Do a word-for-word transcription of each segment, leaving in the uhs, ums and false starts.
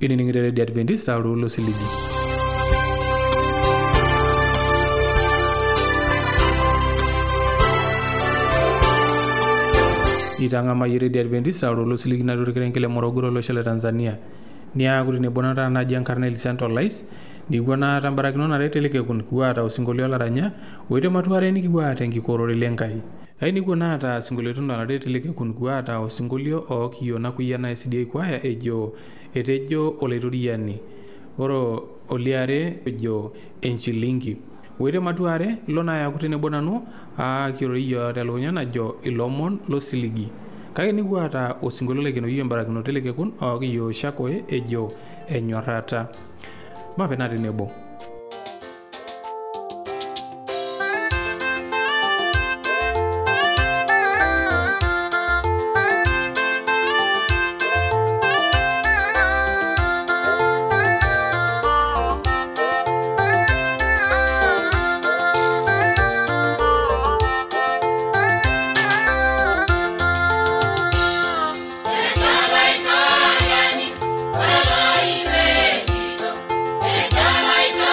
ini ningire Radio Adventist saulu lo siligi. Itanga ma Radio Adventist saulu lo siligi na dure kile Morogoro lo shele Tanzania. Nia guri ne bonata na Jean Carnel Santo Lais ni gwana tambarakino na reteleke kun kuata usingolio la ranya wete matuare ni kiwata ngikorore lenkai. Haini gwana ta singolio tunda na reteleke kun kuata usingolio o kiyo na kuyana S D A kwaya ejo etejo oletoriani oro oliare ejo enchilingi wete matuare lona ya kutene bonano a kiro iyo telonya na jo ilomon lo siligi kake ni kuata usingolio lekeno iyo mbarakino teleke kun o kiyo shakoe ejo enyorata mapenati nebo. Like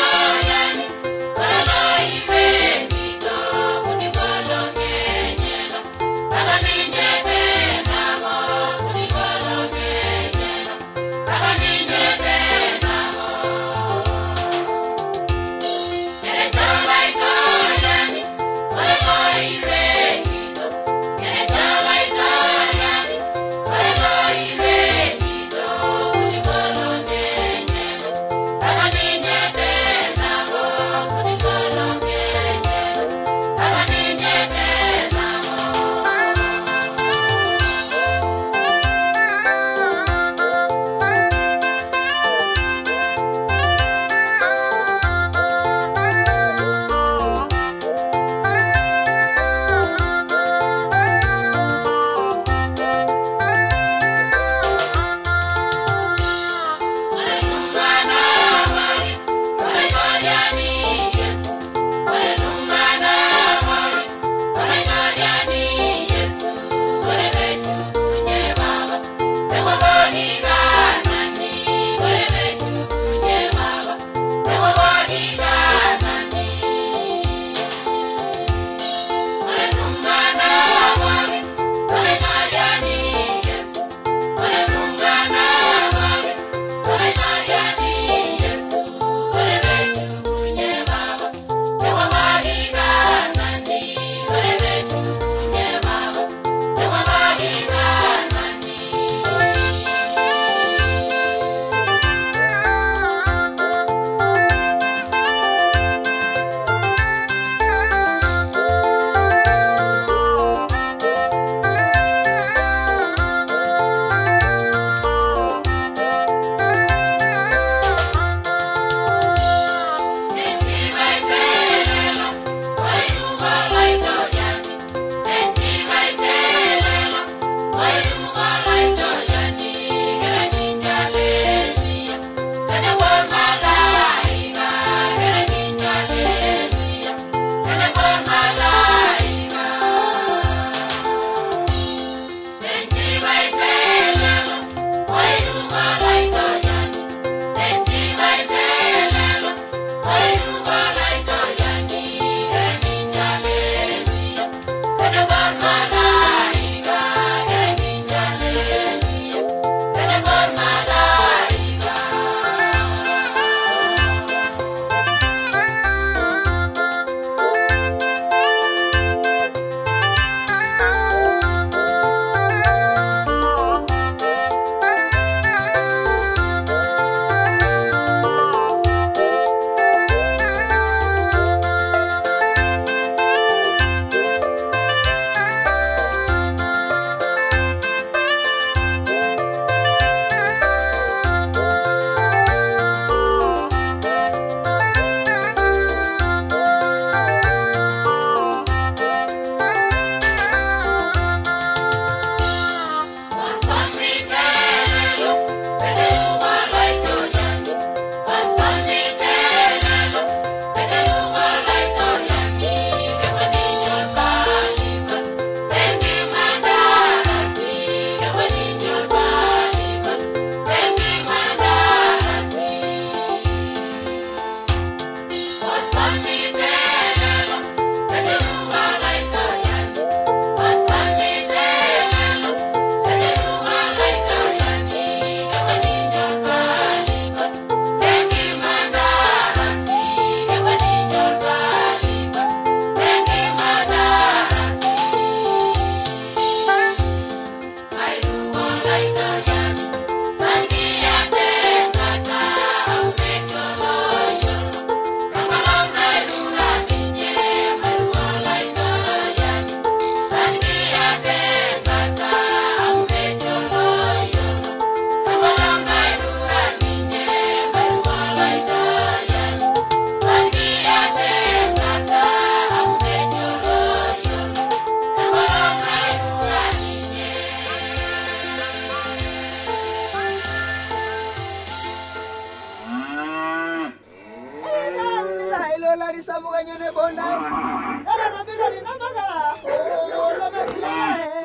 lari sabu kanyone bonda. Era na biro ni namaga. Oh, la media.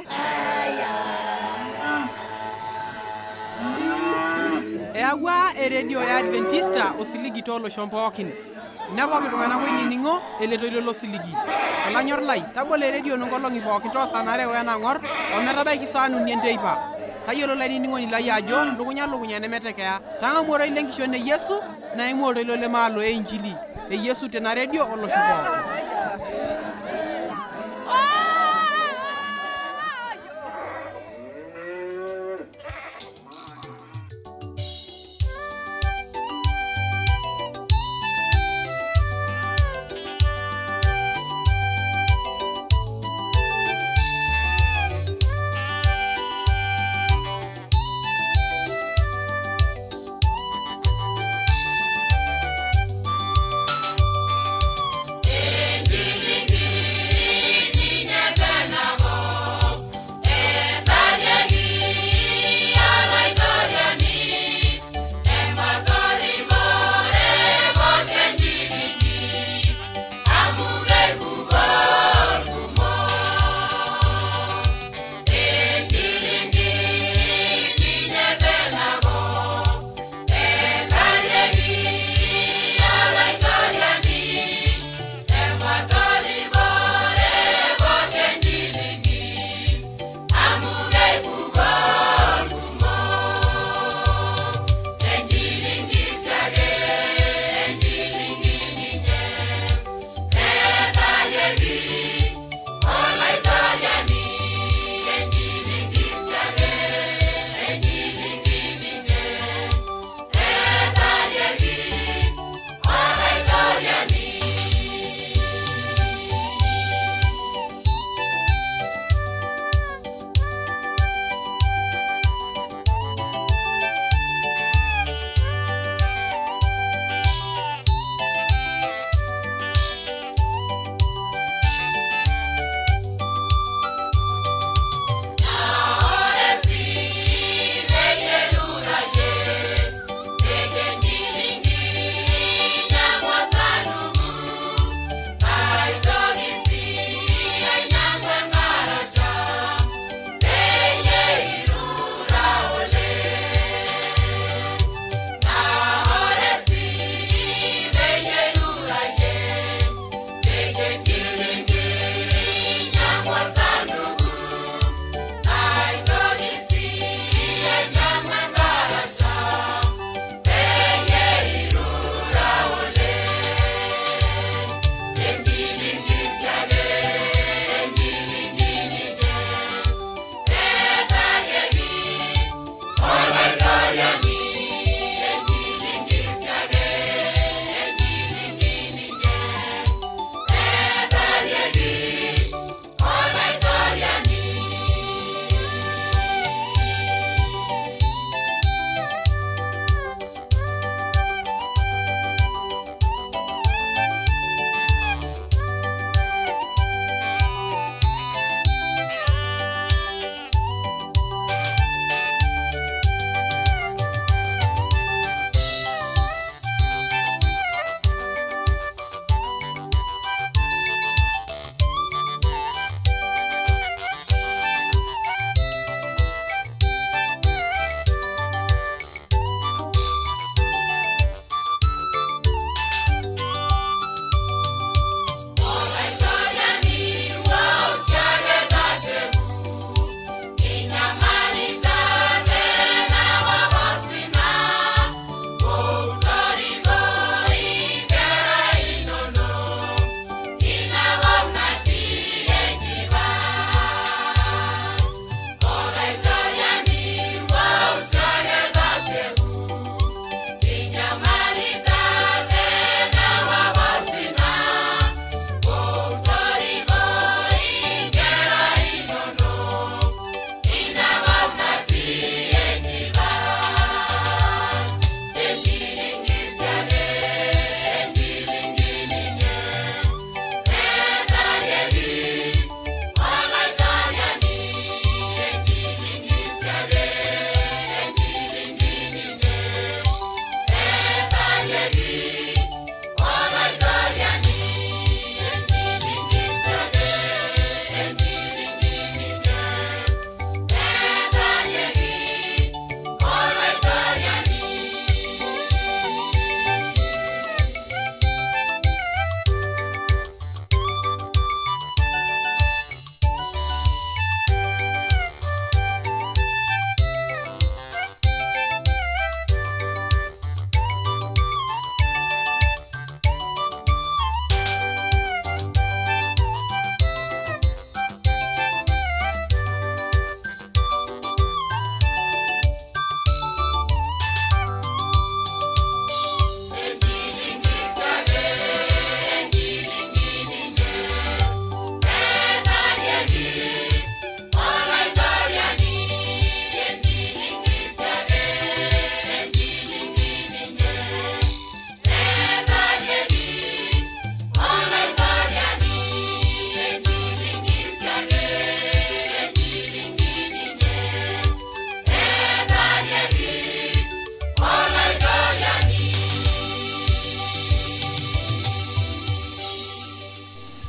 Ewa e radio ya Adventista osiligi tolo shompookin. Napoki tung'anak oinining'o eletoilo lo siligi. Olanyor lai, tabole radio nonkolong'i pookin toosanare wenang'or ometabaiki saa uni enteipa. Tayiolo lainining'oni lai ajo lukunya lukunya nemetekeya. Tang'amu oroi lenkishon e Yesu naimu ortoilo lemaalo e injili. E Yesu tena radio olosho pookin.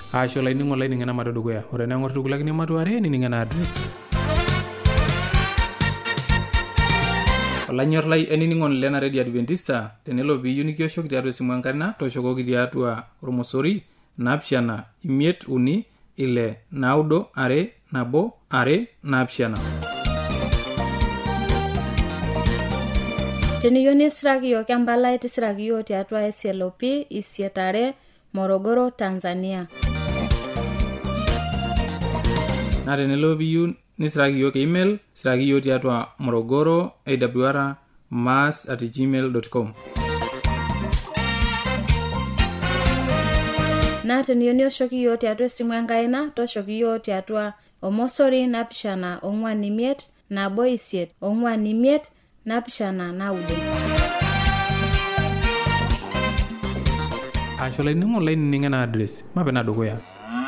asho olainingo lai ning'ena mato dukuya ore neng'or tukulakini matuare nining'ena address. Olanyor lai eniningon lena Radio Adventista tenelo piiyieu nikioshoki tiatua esimu enkarina tooshokoki tiatua ormosori naapishana imiet uni ile naudo are nabo are naapishana. Teniyieu nisiraki yiok empalai tisiraki yiok tiatua S L O P isietare Morogoro, Tanzania. Na tenelo piiyieu nisiraki yiok email siraki yiok tiatua morogoro awr mass at gmail dot com. Na teniyieu nioshoki yiok tiatua esimu enkaina toshoki yiok tiatua omosori napishana ong'uan imiet nabo isiet ong'uan imiet napishana naudo. Asho olainingo lai nining'ena address mapena dukuya.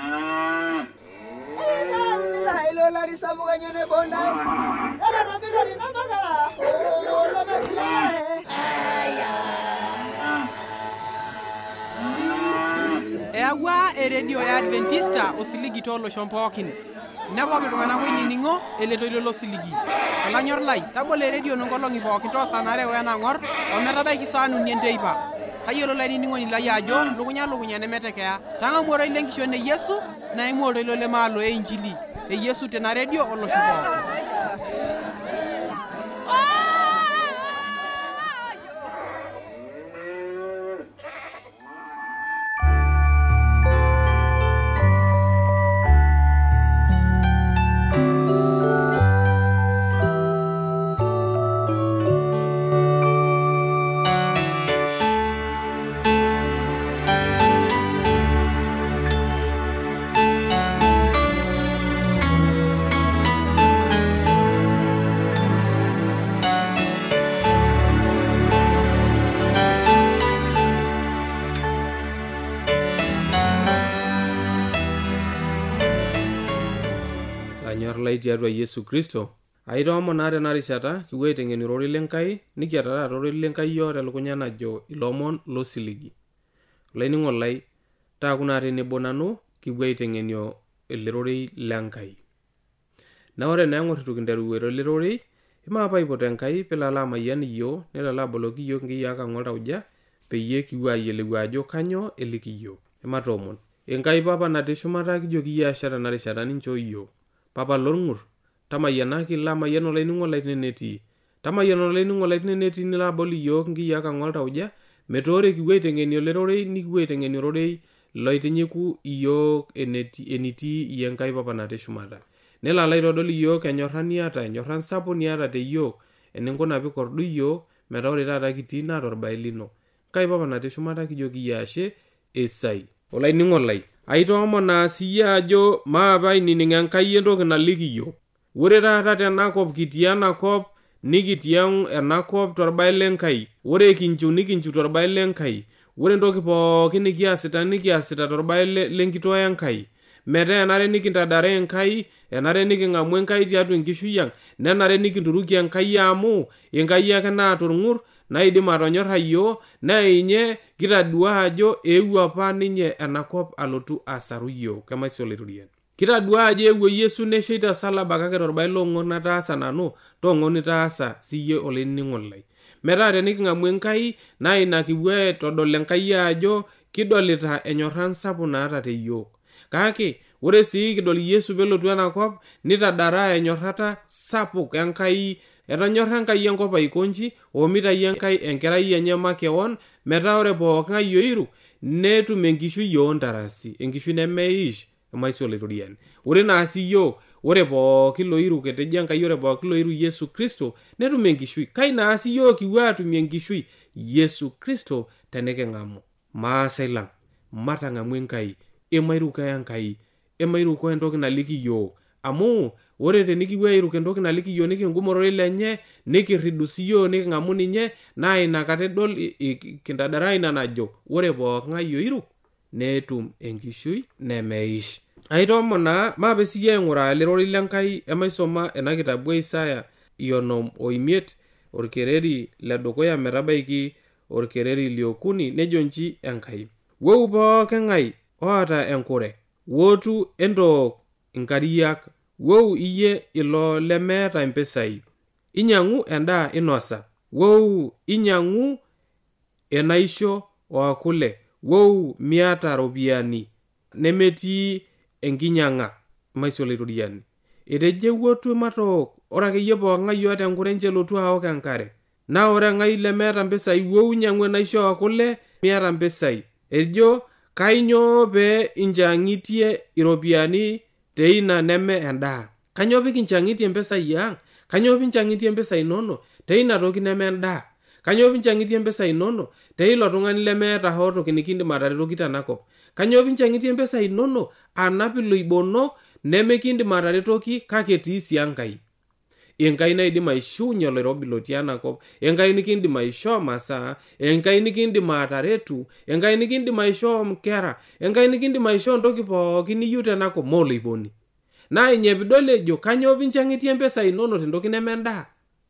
Lari sabu kanyone bonda era rabira ni namagara o la metia Eyaua eredio ya Adventista osiligi tolosho pookin nepoki iltung'anak oinining'o eletoilo losiligi. Olanyor lai tabolo eredio nonkolong'i pookin toosanare wenang'or ometabaiki saa uni enteipa. Tayiolo lainining'oni lai ajo lukunya lukunya nemetekeya. Tang'amu oroi lenkishon e Yesu naimu oroi lemaalo e Injili. E Yesu tena redio olosho pookin. Lai tiatua Yesu Kristo aitoomon naa tena rishata kipuo aiteng'en ororei lenkai nikiata taata ororei lenkai yoo telukunya najo ilomon losiligi. Olainingo lai taaku naa tenebo nanu kipuo aiteng'enio ele rorei lenkai. Na ore naang'or itu kinteru ele rorei imaape aipot Enkai pilala amayian iyio nelala aboloki iyio nkiyiak ang' oltauja peyie kipuo ayiolou ajo kanyoo eliki iyio. Ematoomon. Enkai papa natii shumata kijoki iyie asha tena rishata ninchoo iyio. Papa lorng'ur tamayianaki lamayian olainingo lai tenetii. Tamayian olainingo lai tenetii nilo abol iyiook nkiyiak ang' oltauja metoore kipuo aiteng'eni ole rorei nikipuo aiteng'eni ororei loitinyiku iyiook enetii enitii iyie Enkai papa natii shumata. Nelo alo aitodol iyiook enyorra niata enyorra sapuk niata te iyiook eninkuna pikordu iyiook metaa ore taata kitii naa torbae lino. Enkai papa natii shumata kijoki iyie ashe esai. Olainingo lai aitoomon naa siyie ajo maape ainining' Enkai entoki naliki iyiook. Ore taata tenakop kitii enakop nikitiang' enakop torbae lenkai. Ore kinchiu nikinchiu torbae lenkai. Ore entoki pookin nikiasita nikiasita torbae lenkitoo Enkai. Metaa enare nikintadare Enkai, enare niking'amu Enkai tiatua enkishui ang', nenare nikinturuki Enkai amu Enkai ake naata orng'ur naidim atonyorra iyiook naa inye kitadua ajo eewuo apa ninye enakop alotu asaru iyiook kemaisho olaiturian. Kitadua ajo eewuo Yesu nesheita salaba kake torbae loong'on nataasa nanu toong'on nitaasa siyie olainining'o lai. Metaa teniking'amu Enkai naa ina kipuo aitodol Enkai ajo kidolita enyorran sapuk naata te iyiook. Kake ore sii kidol Yesu pelotu enakop nitadaraa enyorrata sapuk Enkai. Etonyorra Enkai enkop aikonji omitai Enkai enkerai enye makeon metaa ore pooking'ae oiru netum enkishui oontarasi enkishui nemeish emaisho olaiturian. Ore naa siyiook ore pooki loiru ketejo Enkai ore pooki loiru Yesu Kristo netum enkishui. Kai naa siyiook kipuo atumie enkishui Yesu Kristo teniking'amu. Maasai lang' matang'amu Enkai emairuko Enkai emairuko entoki naliki iyiook amu ore tenikipuo airuko entoki naliki iyiook nikingumorore lenye nikirridu siyiook niking'amu ninye naa inakata edol kintadaraa ina najo ore pooking'ae oiru netum enkishui nemeish. Aitoomon naa maape siyie aing'uraa ele rorei lenkai emaisoma ena kitabu e Isaya ionom oimiet orkereri ledukuya metabaiki orkereri liokuni nejo nji Enkai. Wou pooking'ae oota enkure wotu entook inkariak, wou iyie ilo lemeeta impesai, inyang'u endaa inosa, wou inyang'u enaisho o kule, wou miata ropiani nemetii enkinyang'a, maisolo itoriani. Etejo wotu matook, ore akeyie pooking'ai oota enkurenche elotu aok enkare. Na ore ng'ai lemeeta impesai, wou inyang'u enaisho o kule miata impesai. Ejo kainyoo pee inchang'itie iropiani teina neme endaa? Kanyoo pikinchang'itie impesai ang'? Kanyoo pinchang'itie impesai inono teina toki neme endaa? Kanyoo pinchang'itie impesai inono teilo tung'ani lemeeta hoo toki nikindim ataretoki tenakop? Kanyoo pinchang'itie impesai inono anap iloibonok nemekindim ataretoki kake etii sii Enkai? Enkai naidim aishuunye oloirobi lotii enakop, Enkai nikindim aishoo masaa, Enkai nikindim ataretu, Enkai nikindim aishoo nkera, Enkai nikindim aishoo ntoki pookin niyieu tenakop mooloiboni. Na ina pidol ejo kanyoo pinchang'itie impesai inono tentoki neme endaa?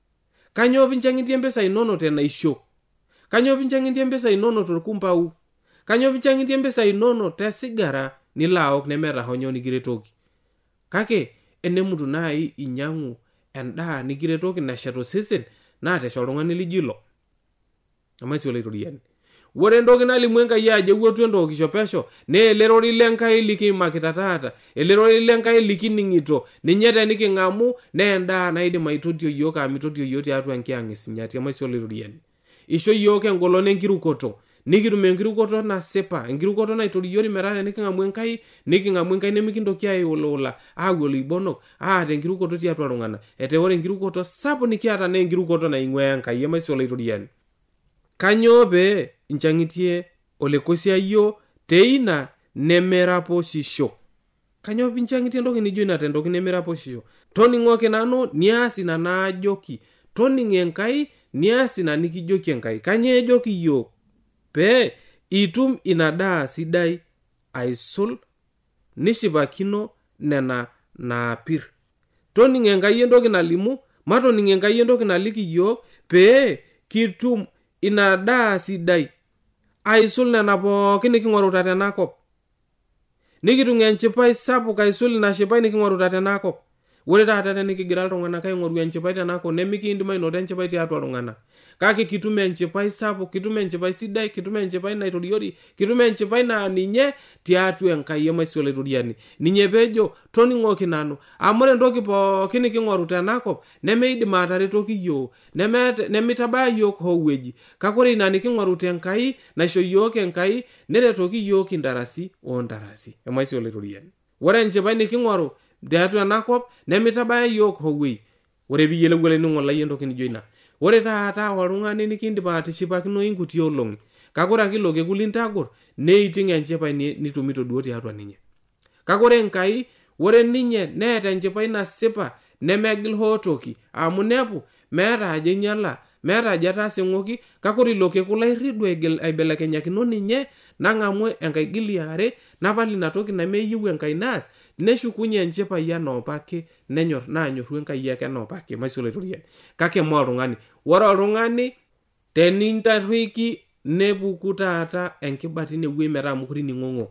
Kanyoo pinchang'itie impesai inono tenaisho? Kanyoo pinchang'itie impesai inono torkumbau? Kanyoo pinchang'itie impesai inono tesigara nilo aok nemeeta honyo nikiretoki? Kake enemutu nai inyang'u endaa nikiretoki nashet osesen naa tesha oltung'ani lijo ilo. Amaisolo itoriani. Ore entoki nalimu Enkai ajo ewotu entookisho pesho naa elerori lenkai likiimakita taata, elerori lenkai likining'ito, ninye teniking'amu naa endaa naidim aitotio yiok amu mitotio yiok tiatua enkiang' esinyati. Amaisolo itoriani. Isho yiok engolon enkirukoto, nikitum enkirukoto nasipa, enkirukoto naitoriori metaa teniking'amu Enkai, niking'amu Enkai nemikintoki aiulula, aau oloibonok, aata enkirukoto tiatua iltung'anak. Ete ore enkirukoto sapuk nikiata naa enkirukoto naing'ua Enkai. Amaisolo itoriani. Kanyoo pee inchang'itie olekosiayio teina nemeraposhisho? Kanyoo pinchang'itie entoki nijo ina tentoki nemeraposhisho? Toning'oki nanu nias ina naajoki, toning' Enkai nias ina nikijoki Enkai. Kanyoo ejoki yiok? Pee itum ina daa sidai aisul nishipakino nena naapir. Toning' Enkai entoki nalimu, matoning' Enkai entoki naliki yiok pee kitum ina daa sidai aisul nena pookin niking'oruta tenakop. Nikitum enchipai sapuk aisul ina shipai niking'oruta tenakop. Ore taata tenikigira iltung'anak aing'oru enchipai tenakop nemikiindim ainoto enchipai tiatua iltung'anak. Kake kitum enchipai sapuk, kitum enchipai sidai, kitum enchipai naitoriori, kitum enchipai naa ninye tiatua Enkai. Amaisolo itoriani. Ninye peejo toning'oki nanu, amu ore entoki pookin niking'oru tenakop nemeidim ataretoki yiok, nemitabaya yiok hoo wueji. Kake ore ina niking'oru tenkai naisho yiok Enkai neretoki yiok intarasi oontarasi. Amaisolo itoriani. Ore enchipai niking'oru tiatua enakop nemitabaya yiok hoo wueji. Ore piiyiolou olainining'oni lai entoki nijo ina. Ore taata oltung'ani nikindip atishipakino inkuti olong'i, kake ore ake ilo kekun lintagor neiting' enchipai nitumito duo tiatua ninye. Kake ore Enkai, ore ninye neeta enchipai nasipa nemegil hoo toki, amu nepu meeta aja inyala, meeta aja etaasing'oki, kake ore ilo kekun lairridu aibelekenyakino ninye nang'amu enkaigiliare napal ina toki nemeyieu Enkai naas, neshukunye enchipai enoopake nenyor naanyorru Enkai ake enoopake. Maisolo itoriani. Kake mee oltung'ani. Ore oltung'ani tenintarruiki nepuku taata enkibati inewueji metaa mekure ining'ong'o.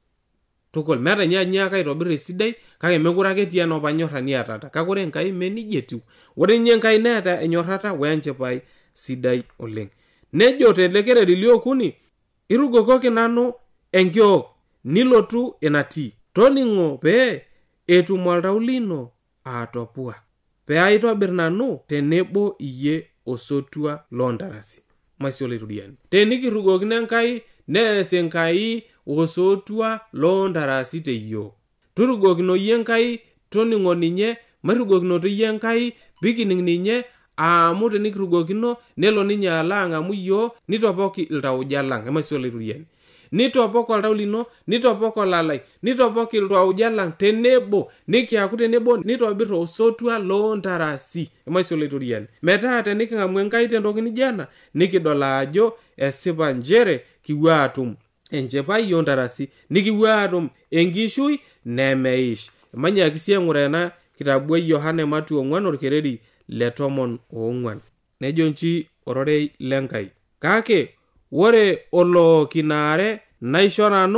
Tukul meeta ninye anyaaka aitobirr esidai kake mekure ake etii enoopa nyorrani eatata. Kake ore Enkai mee nijia etiu. Ore ninye Enkai neeta enyorrata wenchipai sidai oleng. Nejo telekereri liokuni, irugokoki nanu enkiok nilotu enatii. Toning'o pee etum oltau lino aatopua, pee aitobirr nanu tenebo iyie osotua loontarasi. Maisolo itoriani. Tenikirrugokino Enkai nees Enkai osotua loontarasi te yiok. Turugokino yie Enkai, toning'o ninye, mairrugokinoto yie Enkai pikining' ninye, amu tenikirrugokino nelo ninye alo ang'amu yiok nitopoki iltauja lang'. Maisolo itoriani. Nitopok oltau lino, nitopok olalai, nitopok iltauja lang' tenebo, nikiaku tenebo nitobirr osotua loontarasi. Maisolo itoriani. Metaa teniking'amu Enkai tentoki nijo ena, nikidol ajo esipa njere kipuo aatum enchipai oontarasi, nikipuo aatum enkishui nemeish. Manyaaki sii aing'uraa ena kitabu e Yohana Ematu ong'uan orkereri le tomon oong'uan. Nejo nchi ororei lenkai. Kake ore olookinaare naisho nanu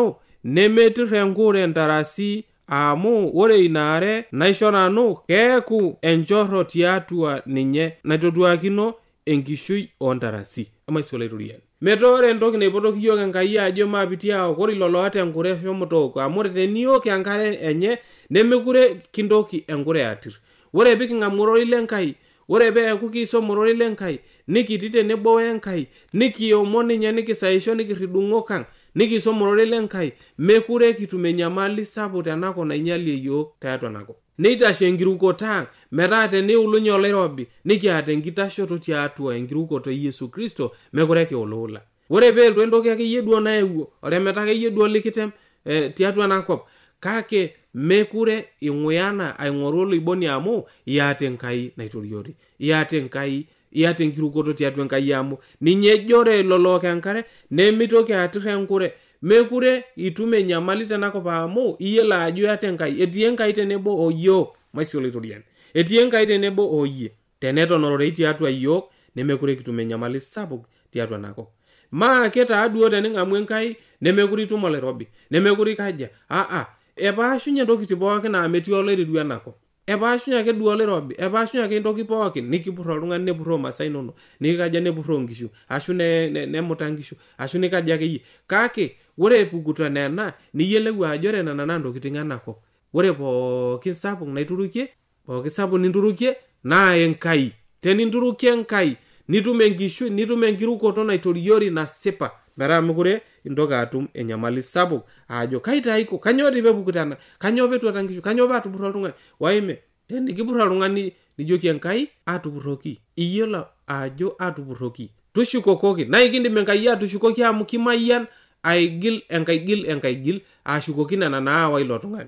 nemetir enkure ntarasi amu ore inaare naisho nanu keeku enchorro tiatua ninye naitoduakino enkishui ontarasi. Amaisolo iturian metore entoki naipotoki yiok Enkai ajo maapitia okori loloota enkure shomo tooko amu ore teniok enkare enye nemekure kintoki enkure atir. Ore piking'amurori lenkai, ore peeku kisomorori lenkai, nikiti tenebo wenkai, nikiomon ninye nikisaisho nikiridung'o kang, nikisomorori lenkai, mekure kitum enyamali sapuk tenako nainyalie yiok tiatua nako. Neitashe enkirukoto ang metaa teniulunye oloirobi nikiata enkitashoto tiatua enkirukoto e Yesu Kristo mekure kiulula. Ore peeltu entoki akeyie duo naewuo olemeta akeyie duo likitem eh, tiatua nakop kake mekure ing'uyana aing'oru oloiboni amu iyata Enkai naitoriori, iyata Enkai, iyata enkirukoto tiatua Enkai amu ninye jore lolook enkare nemitoki atir enkure. Mekure itum enyamali tenakop amu iyiolo ajo iyata Enkai, etii Enkai tenebo oyiok. Maisolo itorian etii Enkai tenebo oyie. Teneton tiatua yiok nemekure kitum enyamali sapuk tiatua nakop. Maa ketaaduo tening'amu Enkai nemekure itum oloirobi, nemekure kaja. Ah ah, epaashunye ntokitin pookin naa metii oloireru enakop. Epaashunye ake duo oloirobi, epaashunye ake ntoki pookin nikipurro oltung'ani nepurro masaa inonok, nikikaja nepurro nkishu, ashu ne, ne, nemuta nkishu, ashu nikaja akeyie. Kake ore epukuto nena niyiolou ajo ore nena naa ntokitin enakop. Ore pookin sapuk naiturukie, pookin sapuk ninturukie naa Enkai. Teninturukie Enkai nitum enkishu, nitum enkirukoto naitoriori nasipa metaa mekure intoki atum enyamali sapuk ajo kaitaiko kanyo tipepukutana, kanyo petuata nkishu, kanyo paatupurro oltung'ani. Waime tenikipurro oltung'ani nijoki Enkai atupurroki, iyiolo ajo atupurroki, tushukokoki na ikindim Enkai atushukoki amu kimayian aigil enkaigil enkaigil ashukoki nena naawa ilo tung'ani.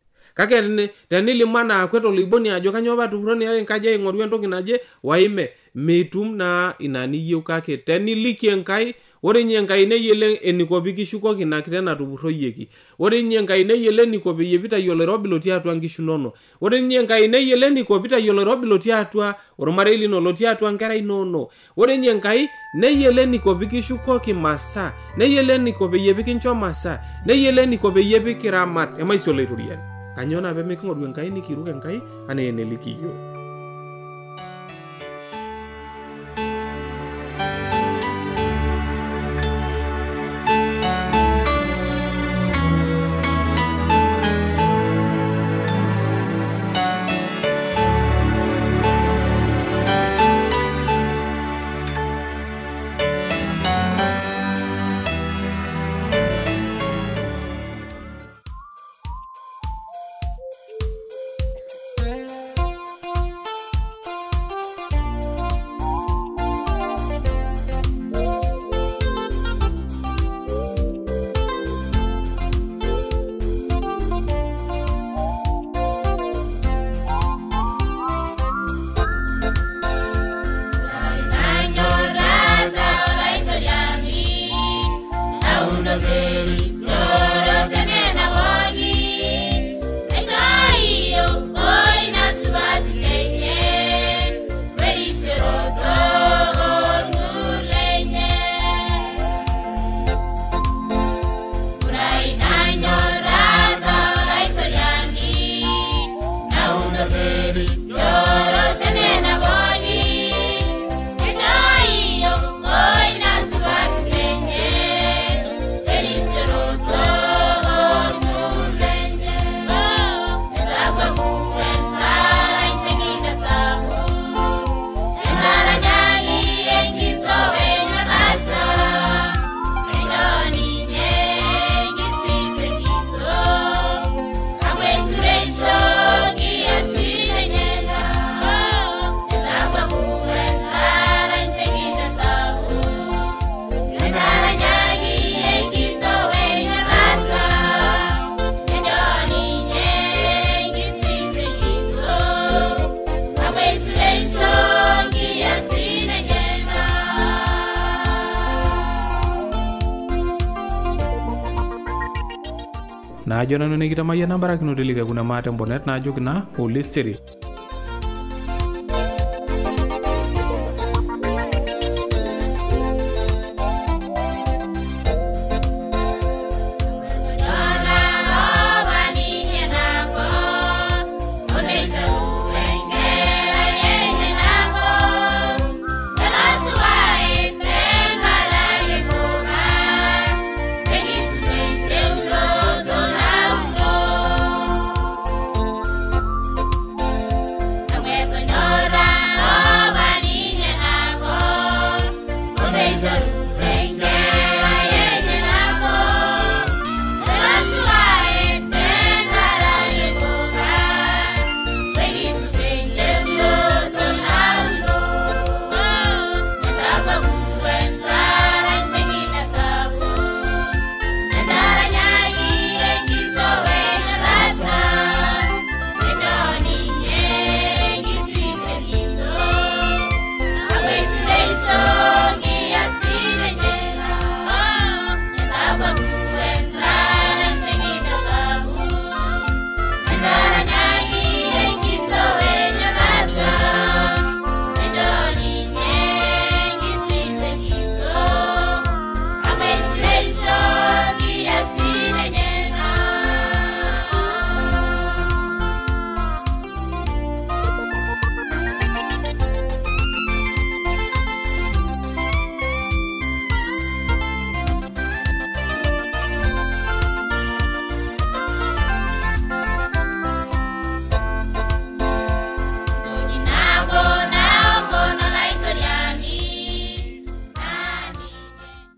Kake tenilimana akwet oloiboni ajo kanyo patupurroni enkaji aing'oru entoki naje, waime mitum naa ina niyieu. Kake teniliki Enkai, ore nye Enkai neyiolo eniko pikishukoki ina kite natupurroyieki. Ore nye Enkai neyiolo eniko peyie pitayiolo oloirobi lotii atua nkishu inono. Ore nye Enkai neyiolo eniko pitayiolo oloirobi lotii atua ormarei lino, lotii atua nkera inono. Ore nye Enkai neyiolo eniko pikishukoki masaa, neyiolo eniko peyie pikincho masaa, neyiolo eniko peyie pikiramat. Emaisolo iturian kanyo naa pemeking'oru Enkai nikiruk Enkai anaa eneliki yiok. Najo nanu nikitamayiana mbarakinoto likakuna maate mbonet najoki naa olesere.